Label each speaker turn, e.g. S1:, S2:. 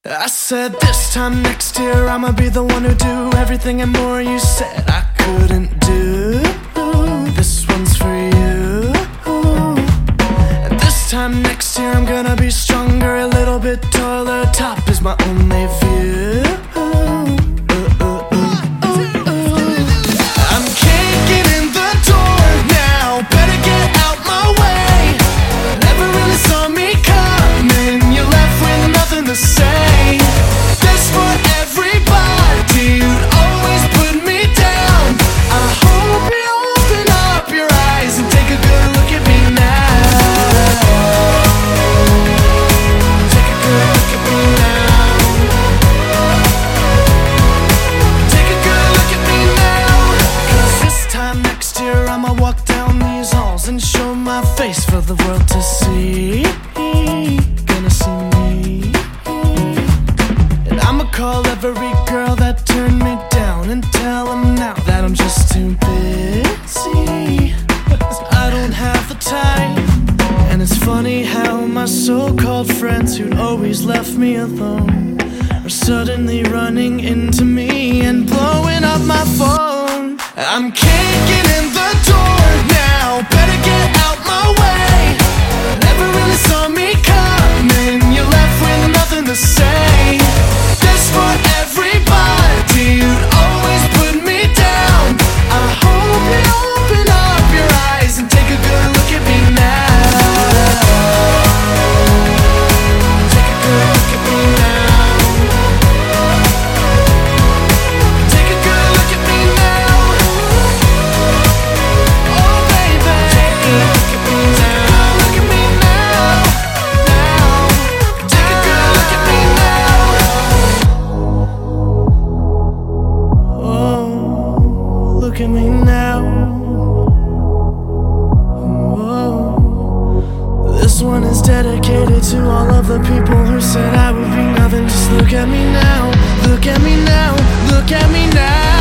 S1: I said this time next year I'ma be the one who do everything and more you said I couldn't do. This one's for you. And this time next year I'm gonna be stronger, a little bit taller. Top is my only view. I'm kicking in the door now, better get out my way. Never really saw me coming, you're left with nothing to say. This for everybody, you'd always put me down. I hope you open up your eyes and take a good look at me now. Take a good look at me now. Take a good look at me now. 'Cause this time next year I'ma walk down these halls and show my face for the world to see. Gonna see me. And I'ma call every girl that turned me down and tell them now that I'm just too busy. I don't have the time. And it's funny how my so-called friends who'd always left me alone are suddenly running into me and blowing up my phone. I'm kicking in the door now, better get out my way. Never really saw me coming, you're left with nothing to say. This for everybody, you'd always put me down. I hope you open up your eyes and take a good look at me now. Take a good look at me now. Take a good look at me now. Oh baby, take a good look at me now. Look at me now, now. Take a good look at me now. Oh, look at me now. Oh, this one is dedicated to all of the people who said I would be nothing. Just look at me now. Look at me now. Look at me now.